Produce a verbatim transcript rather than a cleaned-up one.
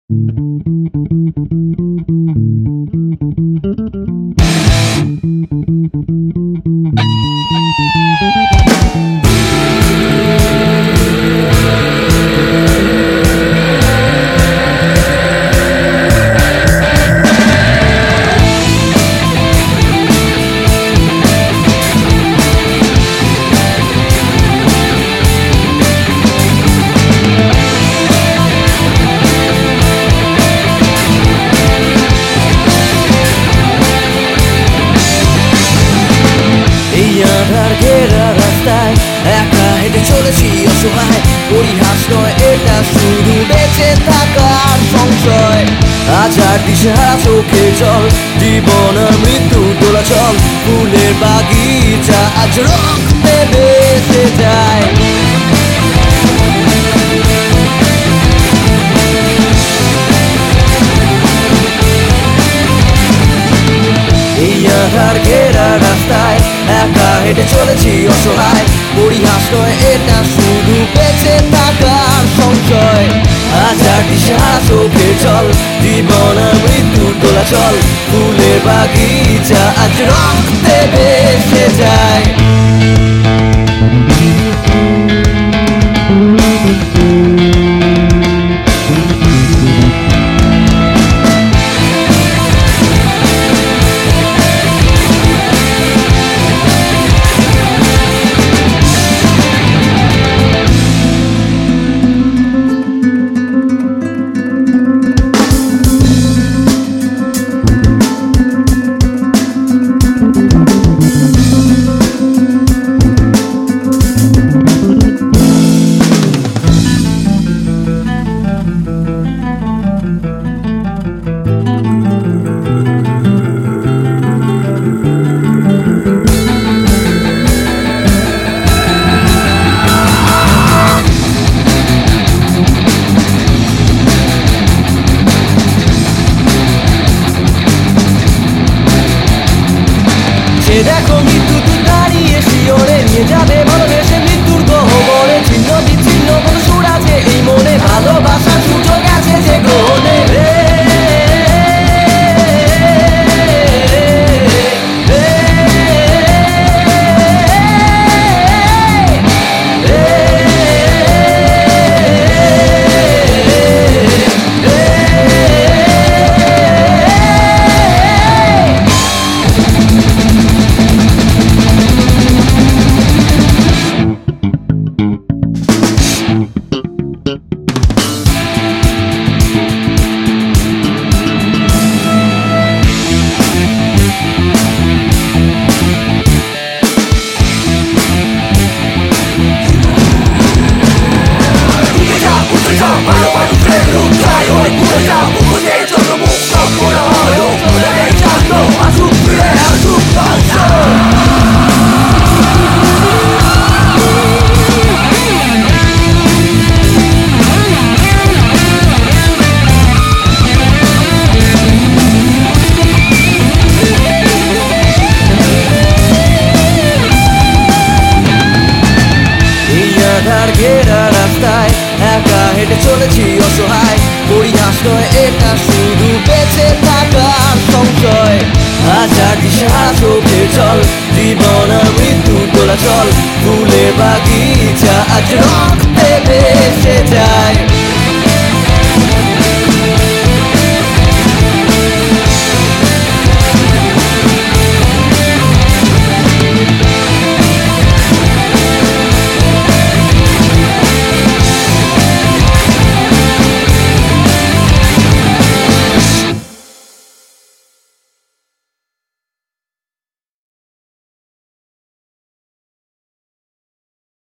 ঘেরা রাস্তায় একা হেঁটে চলেছি অসহায়, পরিহাস নয় এটা শুধু বেঁচে থাকার সংশয়। হাজার দিশাহারা চোখে জল, জীবন আর মৃত্যু দোলাচল, ফুলের বাগিচা আজ রক্তে ভেসে যায়। এই আধার ঘেরা রাস্তায় একা হেঁটে চলেছি অসহায়, পরিহাস নয় এটা শুধু বেঁচে থাকার সংশয়। হাজার দিশাহারা চোখে জল, জীবন আর মৃত্যুর দোলাচল, ফুলের বাগিচা আজ রক্তে ভেসে যায়। দেখো মৃত্যু তুই দাঁড়িয়ে শিওরে নিয়ে যাবে ভালোবেসে মৃত্যুর গহ্বরে। ছিন্ন বিচ্ছিন্ন কোনো সুর আছে এই মনে, ভালোবাসার সুযোগ আছে যে গ্রহণে। আধার ঘেরা রাস্তায় একা হেঁটে চলেছি অসহায়, পরিহাস নয় এটা শুধু বেঁচে থাকার সংশয়। হাজার দিশাহারা চোখে জল, জীবন আর মৃত্যু দোলাচল, ফুলের বাগিচা আজ রক্তে ভেসে যায়।